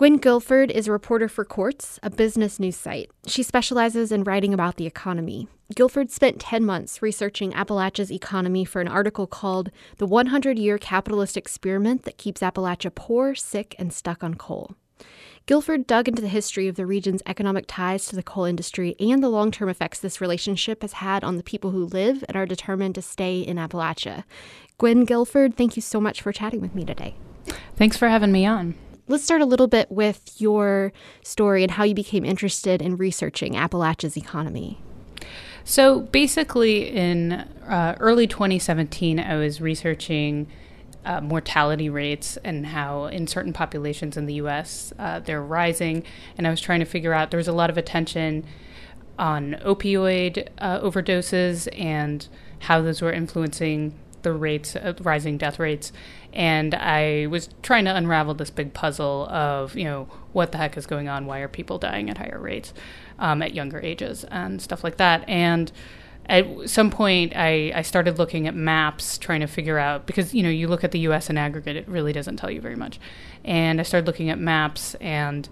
Gwen Guilford is a reporter for Quartz, a business news site. She specializes in writing about the economy. Guilford spent 10 months researching Appalachia's economy for an article called The 100-Year Capitalist Experiment That Keeps Appalachia Poor, Sick, and Stuck on Coal. Guilford dug into the history of the region's economic ties to the coal industry and the long-term effects this relationship has had on the people who live and are determined to stay in Appalachia. Gwen Guilford, thank you so much for chatting with me today. Thanks for having me on. Let's start a little bit with your story and how you became interested in researching Appalachia's economy. So basically in early 2017, I was researching mortality rates and how in certain populations in the U.S. They're rising. And I was trying to figure out, there was a lot of attention on opioid overdoses and how those were influencing the rates, rising death rates. And I was trying to unravel this big puzzle of, what the heck is going on? Why are people dying at higher rates at younger ages and stuff like that? And at some point, I started looking at maps, trying to figure out, because, you look at the U.S. in aggregate, it really doesn't tell you very much. And I started looking at maps and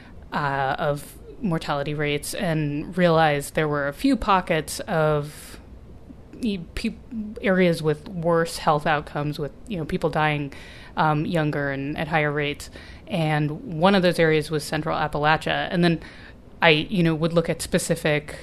of mortality rates and realized there were a few pockets of areas with worse health outcomes, with people dying younger and at higher rates, and one of those areas was Central Appalachia. And then I would look at specific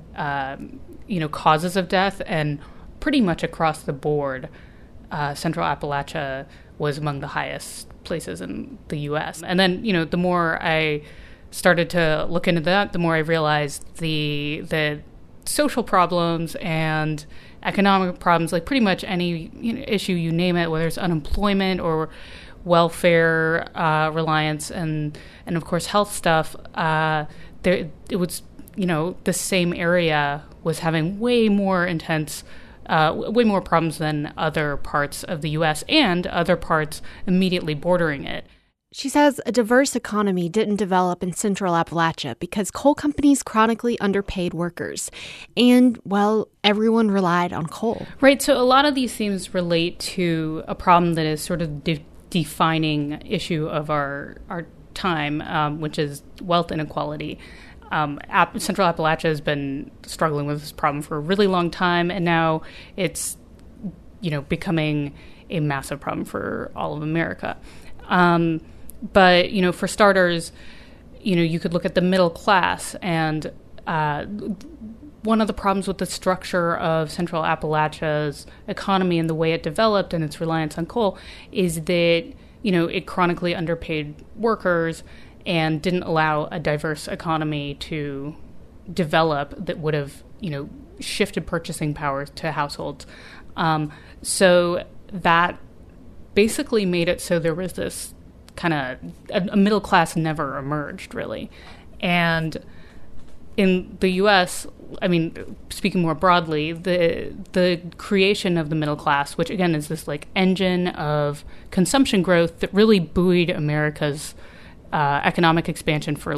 causes of death, and pretty much across the board, Central Appalachia was among the highest places in the U.S. And then the more I started to look into that, the more I realized the social problems and economic problems, like pretty much any issue you name it, whether it's unemployment or welfare reliance and of course health stuff, it was the same area was having way more intense, way more problems than other parts of the U.S. and other parts immediately bordering it. She says a diverse economy didn't develop in Central Appalachia because coal companies chronically underpaid workers. And, well, everyone relied on coal. Right. So a lot of these themes relate to a problem that is sort of defining issue of our time, which is wealth inequality. Central Appalachia has been struggling with this problem for a really long time, and now it's, becoming a massive problem for all of America. But, for starters, you could look at the middle class, and one of the problems with the structure of Central Appalachia's economy and the way it developed and its reliance on coal is that, it chronically underpaid workers and didn't allow a diverse economy to develop that would have, shifted purchasing power to households. So that basically made it so there was this kind of a middle class never emerged, really. And in the U.S., speaking more broadly, the creation of the middle class, which again is this like engine of consumption growth that really buoyed America's economic expansion for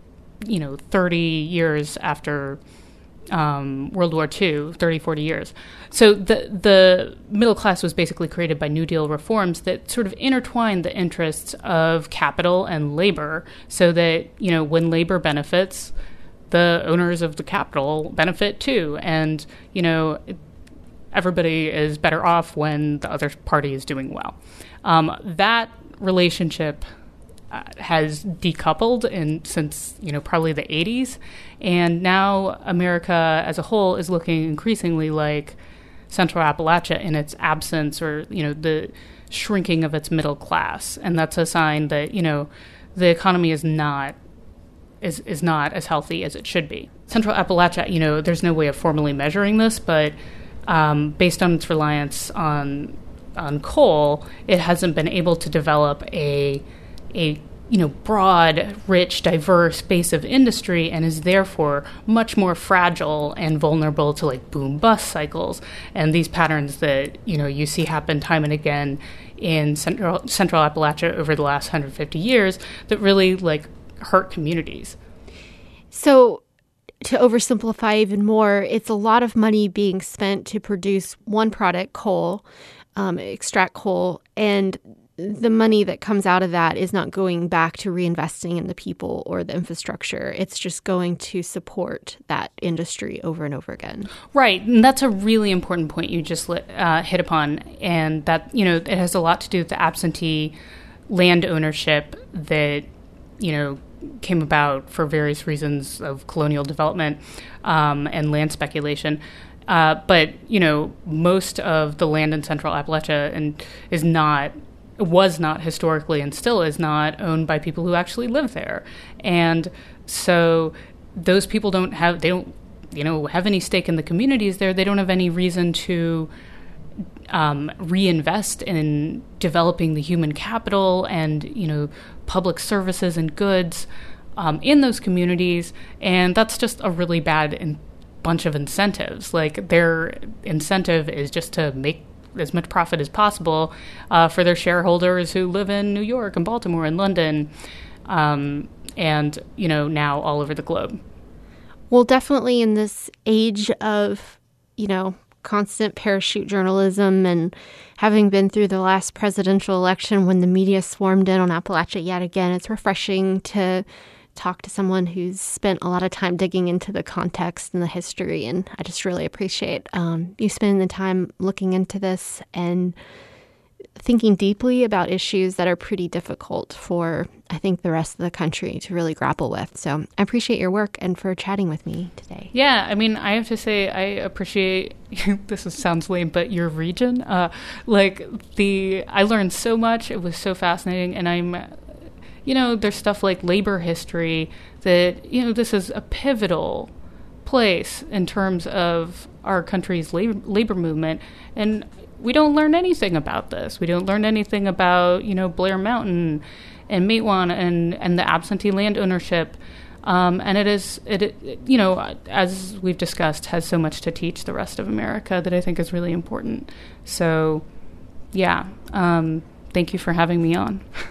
30 years after World War II, 30, 40 years. So the middle class was basically created by New Deal reforms that sort of intertwined the interests of capital and labor so that, when labor benefits, the owners of the capital benefit too. And, everybody is better off when the other party is doing well. That relationship has decoupled since probably the 80s, and now America as a whole is looking increasingly like Central Appalachia in its absence, or the shrinking of its middle class, and that's a sign that the economy is not as healthy as it should be. Central Appalachia, there's no way of formally measuring this, but based on its reliance on coal, it hasn't been able to develop a broad, rich, diverse base of industry, and is therefore much more fragile and vulnerable to boom-bust cycles and these patterns that you see happen time and again in Central Appalachia over the last 150 years that really hurt communities. So, to oversimplify even more, it's a lot of money being spent to produce one product, coal, extract coal, and the money that comes out of that is not going back to reinvesting in the people or the infrastructure. It's just going to support that industry over and over again. Right. And that's a really important point you just hit upon. And that, it has a lot to do with the absentee land ownership that, came about for various reasons of colonial development and land speculation. But most of the land in Central Appalachia was not historically and still is not owned by people who actually live there. And so those people don't have any stake in the communities there. They don't have any reason to reinvest in developing the human capital and, public services and goods in those communities. And that's just a really bad bunch of incentives. Like, their incentive is just to make as much profit as possible for their shareholders who live in New York and Baltimore and London and, now all over the globe. Well, definitely in this age of, constant parachute journalism and having been through the last presidential election when the media swarmed in on Appalachia yet again, it's refreshing to talk to someone who's spent a lot of time digging into the context and the history. And I just really appreciate you spending the time looking into this and thinking deeply about issues that are pretty difficult for, I think, the rest of the country to really grapple with. So I appreciate your work and for chatting with me today. Yeah, I mean, I have to say I appreciate, sounds lame, but your region. I learned so much. It was so fascinating. And there's stuff like labor history that, this is a pivotal place in terms of our country's labor movement. And we don't learn anything about this. We don't learn anything about, Blair Mountain and Matewan and the absentee land ownership. And it as we've discussed, has so much to teach the rest of America that I think is really important. So, yeah, thank you for having me on.